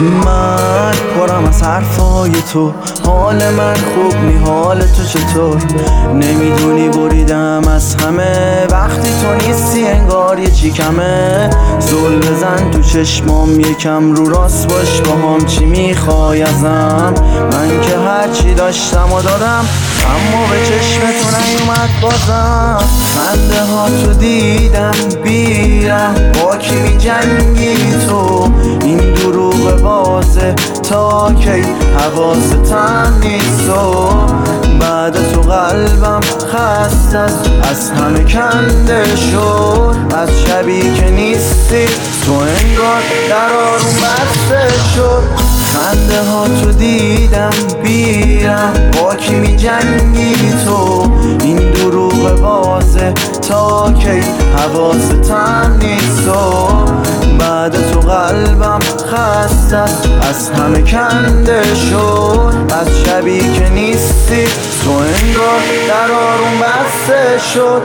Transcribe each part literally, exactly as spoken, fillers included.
من پرم از حرفای تو، حال من خوب نی، حال تو چطور؟ نمیدونی بریدم از همه، وقتی تو نیستی انگار یه چی کمه. زل بزن تو چشمام یکم، رو راست باش با هم، چی میخوای ازم؟ من که هرچی داشتم و دادم، اما به چشم تو نیومد بازم. خنده ها تو دیدم بیرم، با کی می جنگی تو؟ این دروغ بازه تا کی؟ حواستم نیست و بعد تو قلبم خسته است، از همه کنده شد. از شبی که نیستی تو انگار در آروم بسته شد. خنده ها تو دیدم بیرم، با کی می جنگی تو؟ این دروغ بازه تا کی؟ حواستم نیست و بعد تو قلبم خسته است، از همه کنده شد. از شبی که نیستی تو انگار در آروم بسته شد.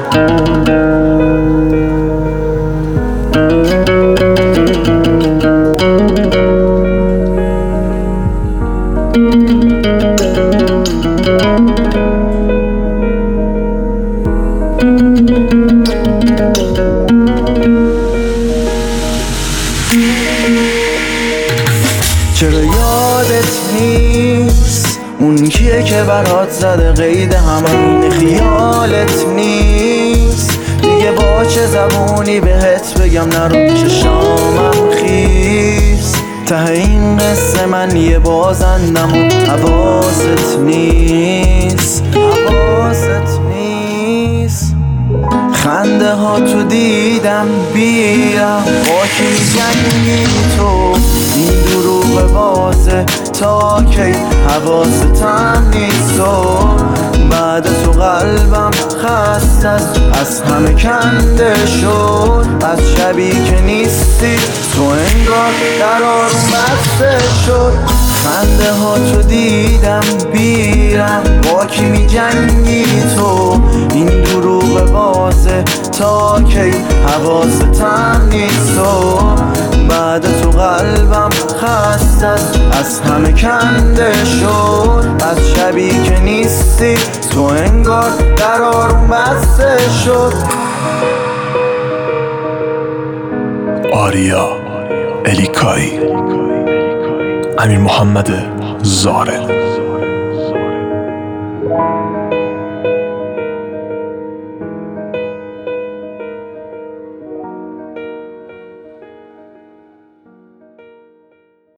چرا یادت نیست اون کیه که برات زده قید همین؟ خیالت نیست دیگه با چه زبونی بهت بگم نرو چشامم خیس؟ ته این قصه من یه بازندم و حواست نیست، حواست نیست. خنده ها تو دیدم بیرم، با کی می جنگی تو؟ این دروغ بازه تا کی؟ حواستم نیست و بعد تو قلبم خسته است، از همه کنده شد. از شبی که نیستی تو انگار در آروم بسته شد. خنده ها تو دیدم بیرم، با کی می جنگی تو؟ این دروغ بازه تا کی؟ حواستم نیست و بعد تو قلبم خسته است، از همه کنده شد. از شبی که نیستی تو انگار در آروم بسته شد. آریا الیکایی، امیر محمد زارع.